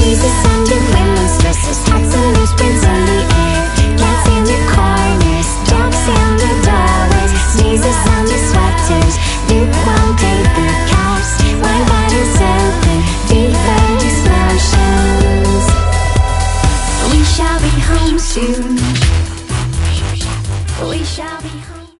Jesus under women's dresses, hats and loose prints in the air. Cats in the corners, dogs in the doorways. Jesus under sweaters, lukewarm paper cups, wine bottles open, deeper explosions. We shall be home soon.